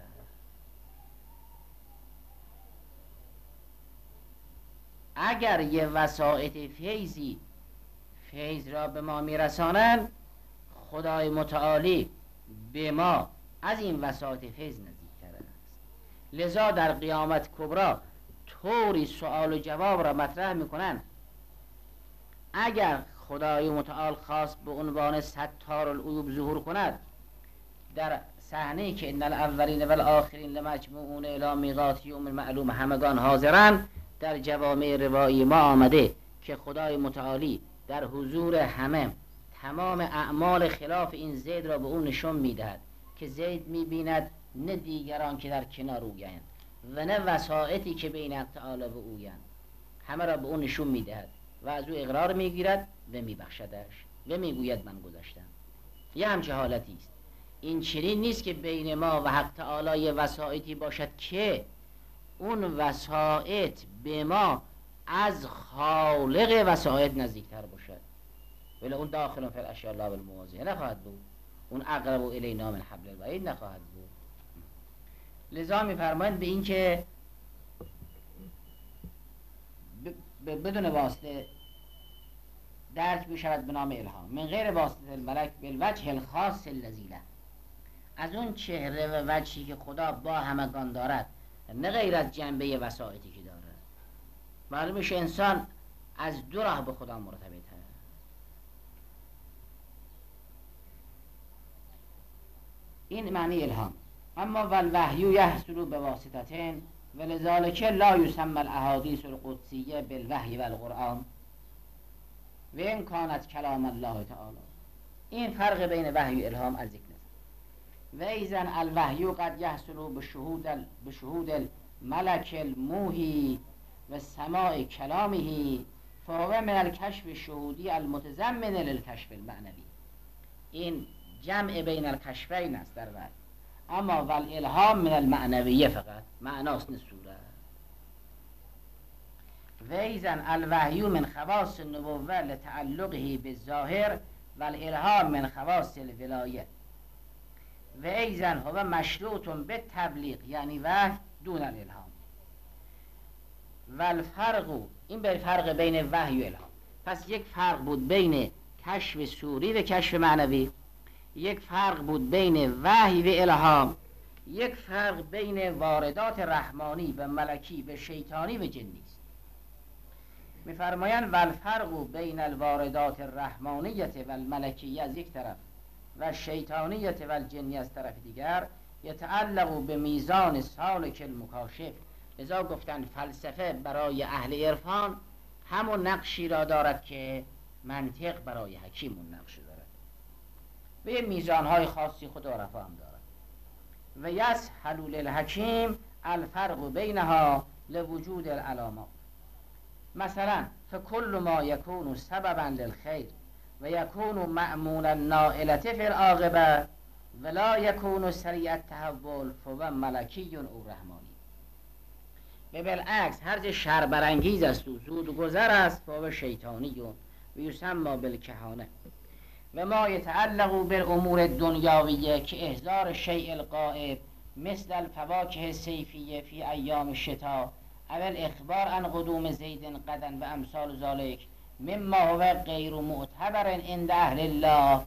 اگر یه وسائط فیضی فیض را به ما میرسانند، خدای متعالی به ما از این وسائط فیض نزدیکتر است. لذا در قیامت کبری طوری سؤال و جواب را مطرح میکنند. اگر خدای متعال خواست به عنوان ستار العیوب ظهور کند، در صحنه‌ای که ان الاولین و الاخرین لمجموعون الی میقات یوم معلوم همگان حاضرن، در جوامع روایی ما آمده که خدای متعالی در حضور همه تمام اعمال خلاف این زید را به اون نشون میدهد که زید میبیند نه دیگران که در کنار اویند و نه وسائطی که بین حق تعالی و اویند، همه را به اون نشون میدهد و از او اقرار میگیرد و میبخشدش و میگوید من گذاشتم. یه همچه حالتی است. این چنین نیست که بین ما و حق تعالی یه وسائطی باشد که اون وسائط به ما از خالق وسائط نزدیکتر باشد، ولی اون داخل فی الاشیاء لا بالموازی نخواهد بود، اون اقرب الینا من حبل الورید نخواهد بود. لذا میفرمایند به این که بدون واسطه درک بشود به نام الهام من غیر واسطه الملک بالوجه الخاص الذی له، از اون چهره و وجهی که خدا با همگان دارد، نه غیر از جنبه وسائطی که دارد. معلوم میشه انسان از دو راه به خدا مرتبط هست. این معنی الهام. اما والوحی یحصل بواسطتین ولذالک لا یسمى الاحادیث القدسیه بالوحی والقرآن و این کانت کلام الله تعالی. این فرق بین وحی و الهام از ذکر و ایزن الوحی قد یحصل بشهود بشهود الملک الموحی و سماع کلامه فهو من الکشف الشهودی المتضمن للکشف المعنوی. این جمع بین الکشفین است در وحی، اما والالهام من المعنویه فقط معناست نصوره. و ایزن الوحی من خواص النبوه لتعلقه بالظاهر والالهام من خواص الولایه و ایزن هو مشروط به تبلیغ یعنی وحی دون الالهام. و الفرق، این به فرق بین وحی و الهام. پس یک فرق بود بین کشف صوری و کشف معنوی، یک فرق بود بین وحی و الهام، یک فرق بین واردات رحمانی و ملکی و شیطانی و جنی است. می‌فرمایند و الفرق بین الواردات الرحمانیت و الملکیه از یک طرف و شیطانیت و الجنی از طرف دیگر یتعلق به میزان سالک المکاشف. لذا گفتن فلسفه برای اهل عرفان همون نقشی را دارد که منطق برای حکیم اون نقش دارد و یه میزانهای خاصی خود و رفا هم دارد. و یسهل للحکیم الفرق بینها لوجود العلامات. مثلا فکل ما یکون سببا للخیر و یکون مأمونا نائلته فی العاقبه ولا یکون سریع التحول فهو ملکی او رحمانی. و بالعکس هر چه شر برانگیز است و زود گذر است فهو شیطانی و یسمى بالکهانه. و ما یتعلق بالامور دنیاویه که احضار شیء الغائب مثل الفواکه الصیفیه فی ایام الشتاء اول اخبار عن قدوم زید غدا و امثال ذالک مما هو غیر معتبر عند اهل الله.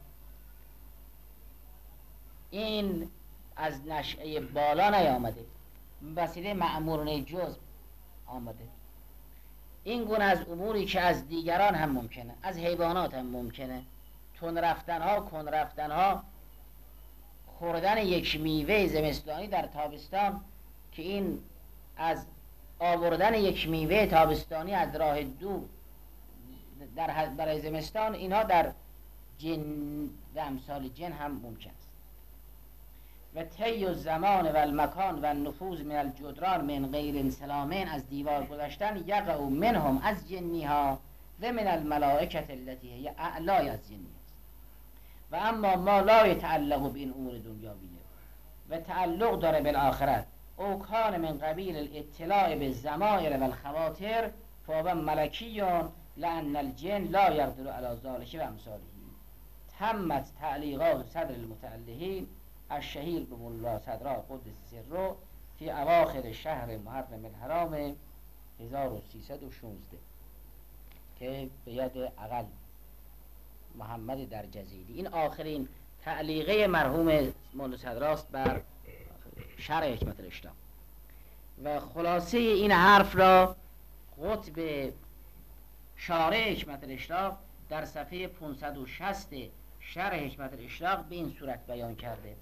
این از نشأه بالا نیامده، وسیله مأمورانه جزء آمده. این گونه از اموری که از دیگران هم ممکنه، از حیوانات هم ممکنه، تون رفتن ها، کن رفتن ها، خوردن یک میوه زمستانی در تابستان که این از آوردن یک میوه تابستانی از راه دور در برای زمستان، اینها در جن و امثال جن هم ممکن است. و طی الزمان و المکان و النفوذ من الجدران من غیر انسلامین، از دیوار گذشتن، یقع منهم از جنیها و من الملائکه التي هی اعلای از جنی است. و اما ما لا یتعلق بین امور دنیاویه و تعلق داره بالآخرت او کان من قبیل الاطلاع بالضمائر و الخواطر فهو ملکیون لأن الجن لا یقدر علی ذلک و امثاله. تمت تعلیقات صدر المتعلقین الشهیر به مولا صدرا قدس سره فی اواخر شهر محرم الحرام هزار و سیصد و شانزده که به ید اقل محمد در جزیری. این آخرین تعلیقه مرحوم مولا صدراست بر شرح حکمت الاشراق. و خلاصه این حرف را قطب شارح حکمت الاشراق در صفحه پانصد و شصت شرح حکمت الاشراق به این صورت بیان کرده.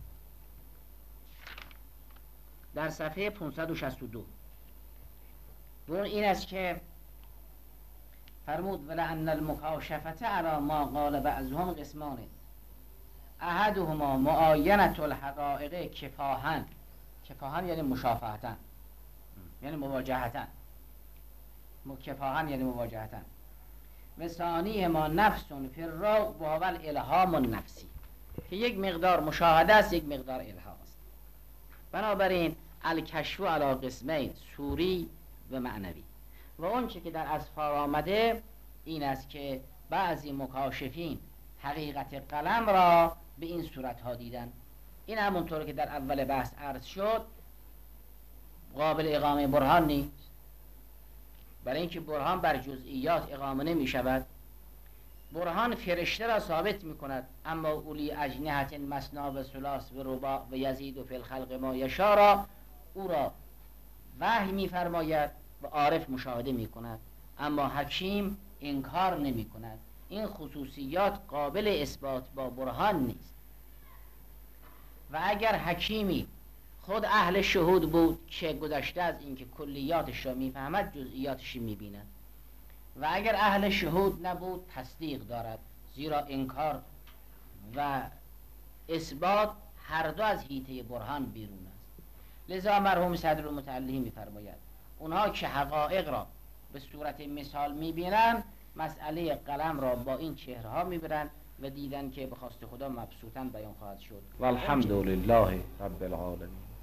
در صفحه پانصد و شصت و دو بون این است که فرمود ولعن المکاشفه علی ما قال بعضهم قسمان احدهما معاینة الحقائق کفاهن. کفاهن یعنی مشافهتن، یعنی مواجهتن. کفاهن یعنی مواجهتن. و ثانی ما نفس فی الرو و هو الالهام النفسی، که یک مقدار مشاهده است، یک مقدار الهام است. بنابراین الکشف علی قسمین، صوری و معنوی. و اون چه که در اسفار آمده این است که بعضی مکاشفین حقیقت قلم را به این صورت ها دیدن. این همونطور که در اول بحث عرض شد قابل اقامه برهان نیست، برای اینکه برهان بر جزئیات اقامه نمی شود. برهان فرشته را ثابت می کند، اما اولی اجنحت مثنی و ثلاث و رباع و یزید و فی الخلق ما یشاء را او را وحی می فرماید و عارف مشاهده می کند، اما حکیم انکار نمی کند. این خصوصیات قابل اثبات با برهان نیست. و اگر حکیمی خود اهل شهود بود که گذشته از اینکه کلیاتش را میفهمد، جزئیاتش میبیند. و اگر اهل شهود نبود تصدیق دارد، زیرا انکار و اثبات هر دو از حیطه برهان بیرون است. لذا مرحوم صدر المتعلقین میفرماید اونها که حقایق را به صورت مثال میبینند، مسئله قلم را با این چهرها میبرند و دیدن که به خواست خدا مبسوطاً بیان خواهد شد. والحمد لله رب العالمین.